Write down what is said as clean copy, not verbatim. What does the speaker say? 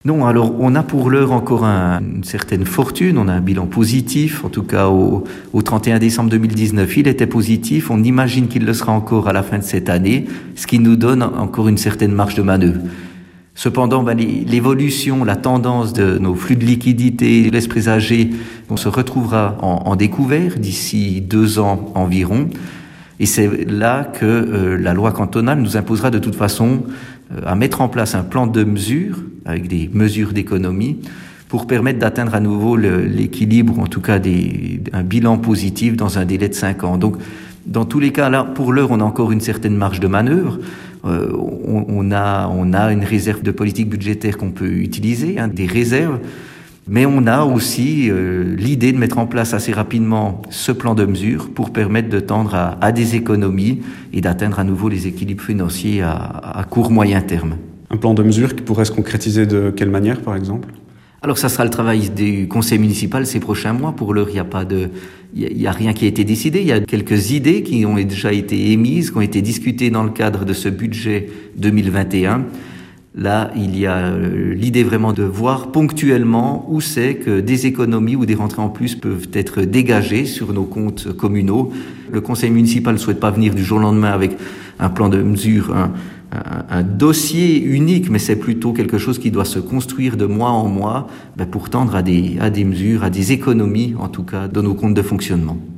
Non, alors on a pour l'heure encore une certaine fortune, on a un bilan positif, en tout cas au 31 décembre 2019, il était positif, on imagine qu'il le sera encore à la fin de cette année, ce qui nous donne encore une certaine marge de manœuvre. Cependant, l'évolution, la tendance de nos flux de liquidités laisse présager qu'on se retrouvera en découvert d'ici 2 ans environ. Et c'est là que la loi cantonale nous imposera de toute façon à mettre en place un plan de mesures, avec des mesures d'économie, pour permettre d'atteindre à nouveau l'équilibre, ou en tout cas un bilan positif dans un délai de 5 ans. Donc, dans tous les cas, là, pour l'heure, on a encore une certaine marge de manœuvre. On a une réserve de politique budgétaire qu'on peut utiliser, des réserves. Mais on a aussi l'idée de mettre en place assez rapidement ce plan de mesure pour permettre de tendre à des économies et d'atteindre à nouveau les équilibres financiers à court-moyen terme. Un plan de mesure qui pourrait se concrétiser de quelle manière, par exemple ? Alors ça sera le travail du conseil municipal ces prochains mois. Pour l'heure, il y a rien qui a été décidé. Il y a quelques idées qui ont déjà été émises, qui ont été discutées dans le cadre de ce budget 2021. Là, il y a l'idée vraiment de voir ponctuellement où c'est que des économies ou des rentrées en plus peuvent être dégagées sur nos comptes communaux. Le conseil municipal ne souhaite pas venir du jour au lendemain avec un plan de mesure, un dossier unique, mais c'est plutôt quelque chose qui doit se construire de mois en mois pour tendre à des mesures, à des économies en tout cas, dans nos comptes de fonctionnement.